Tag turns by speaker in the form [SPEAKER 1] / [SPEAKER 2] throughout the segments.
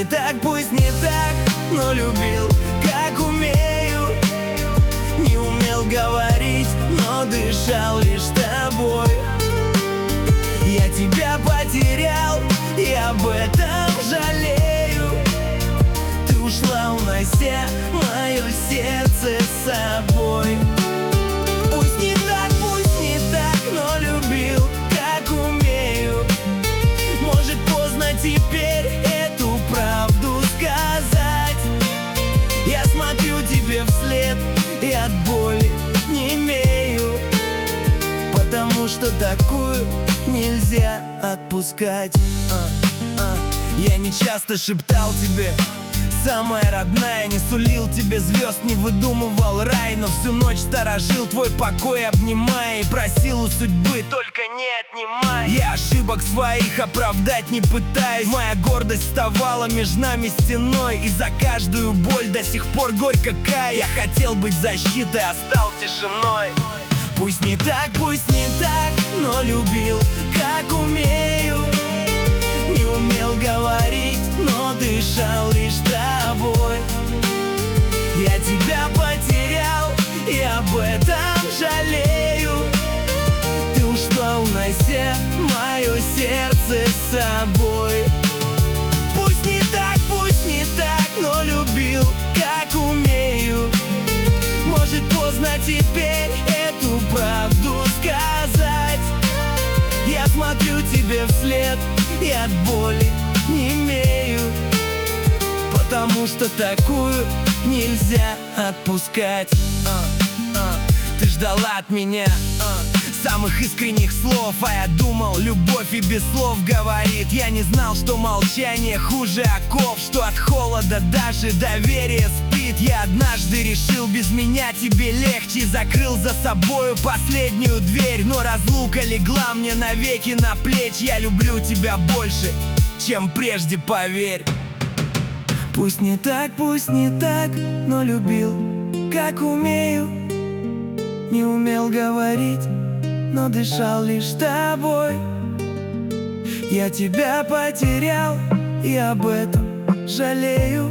[SPEAKER 1] не так, пусть не так, но любил, как умею. Не умел говорить, но дышал лишь тобой. Я тебя потерял, и об этом жалею. Ты ушла, унося мое сердце с собой. Пусть не так, но любил, как умею. Может, поздно теперь эту правду сказать. Я смотрю тебе вслед и от боли немею, потому что такую нельзя отпускать. Я не часто шептал тебе, самая родная, не сулил тебе звезд, не выдумывал рай, но всю ночь сторожил твой покой, обнимая, и просил у судьбы: только не отнимай. Я ошибок своих оправдать не пытаюсь. Моя гордость вставала между нами стеной, и за каждую боль до сих пор горько каюсь. Я хотел быть защитой, а стал тишиной. Пусть не так, но любил, как умею. Не умел говорить, но дышал лишь тобой. Я тебя потерял, и об этом жалею. Ты ушла, унося мое сердце с собой. Пусть не так, но любил, как умею. Может, поздно теперь эту правду сказать. Я смотрю тебе вслед и от боли немею, потому что такую нельзя отпускать. Ты ждала от меня самых искренних слов, а я думал, любовь и без слов говорит. Я не знал, что молчание хуже оков, что от холода даже доверие спит. Я однажды решил, без меня тебе легче, закрыл за собою последнюю дверь. Но разлука легла мне навеки на плечи. Я люблю тебя больше, чем прежде, поверь. Пусть не так, но любил, как умею. Не умел говорить, но дышал лишь тобой. Я тебя потерял, и об этом жалею.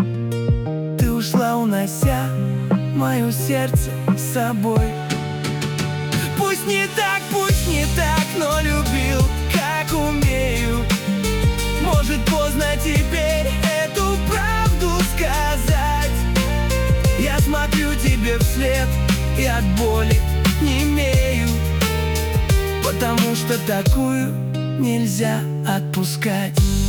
[SPEAKER 1] Ты ушла, унося мое сердце с собой. Пусть не так, но любил, как умею. Может, поздно теперь эту правду сказать. Я смотрю тебе вслед и от боли немею, потому что такую нельзя отпускать.